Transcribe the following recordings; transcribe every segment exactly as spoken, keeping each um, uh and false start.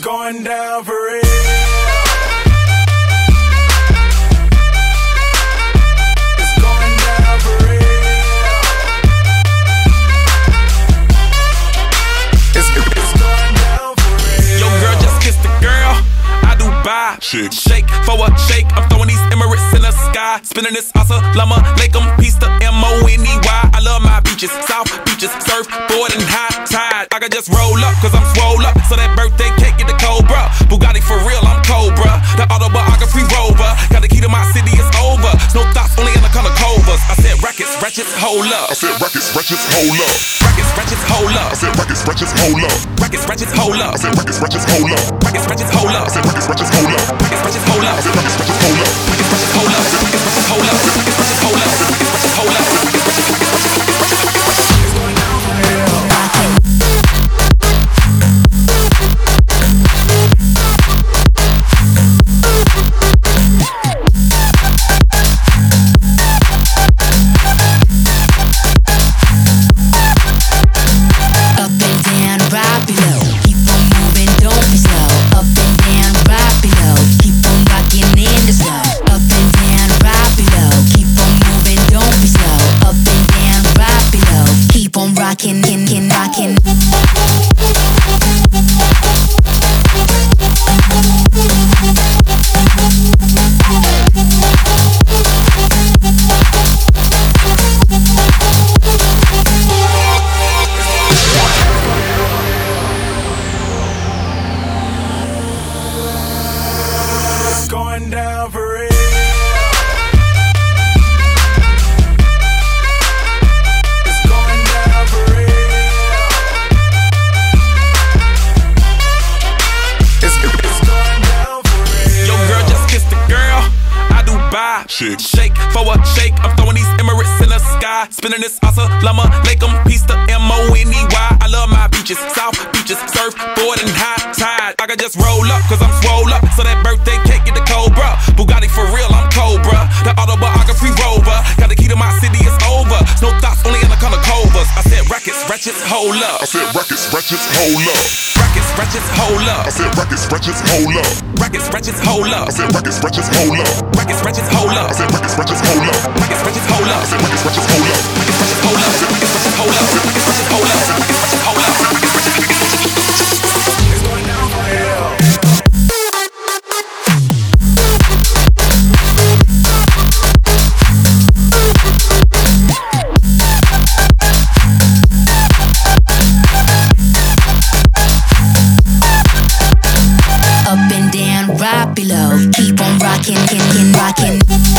going down for real. It's going down for real. It's, it's going down for real. Yo, girl, just kissed the girl. I do buy. Shake. Shake for a shake. I'm throwing these Emirates in the sky. Spinning this Assalamu alaikum. Peace to M O N E Y. I love my beaches. South beaches. Surfboard and high tide. I can just roll up, cause I'm swole up. So that birthday cake get the Cobra. Bugatti for real, I'm Cobra. The autobiography rover. Got the key to my city, it's over. No thoughts, only in the color covers. I said rackets, ratchets, hold up. I said rackets, ratchets, hold up. Rackets, ratchets, hold up. I said rackets, ratchets, hold up. Rackets, ratchets, hold up. I said rackets, ratchets, hold up. Rackets, ratchets, hold up. I said rackets, ratchets, hold up. Rackets, ratchets, hold up. I said rackets, ratchets, hold up. Rackets, ratchets, hold up. Rackets, ratchets, hold up. Rackets, ratchets, hold up. Rackets, ratchets, hold up. It's going down for real. Rockin', kin, kin, rockin'. It's going down for real. Shake. Shake for a shake. I'm throwing these Emirates in the sky. Spinning this Assalamu alaikum. Peace to M O N E Y. I love my beaches. South beaches. Surfboard and high tide. I can just roll up, cause I'm swole up. So that birthday cake get the Cobra. Bugatti for real, I'm Cobra. The autobiography rover. Got the key to my city, it's over. No thoughts, only in the color covers. I said rackets, ratchets, hold up. I said rackets, ratchets, hold up. Rackets, ratchets, hold up. I said rackets, ratchets, hold up. Rackets, ratchets, hold up. I said rackets, ratchets, hold up. Rackets, ratchets, hold up. I said rackets, ratchets, hold up. Rackets, ratchets, hold up. I said rackets, ratchets, hold up. Rackets, ratchets, hold up. Rackets, ratchets, hold up. Rackets, ratchets, hold up. Rackets, ratchets, hold up. It's going down for real. Up and down, right below. Keep on rockin', kin, kin, rockin'.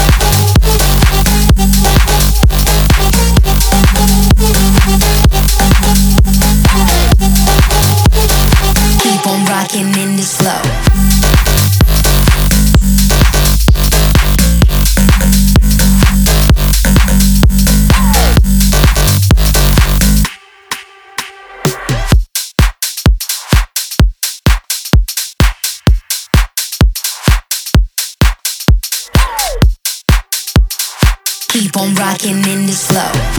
Keep on rockin' in the slow. Keep on rockin' in the slow.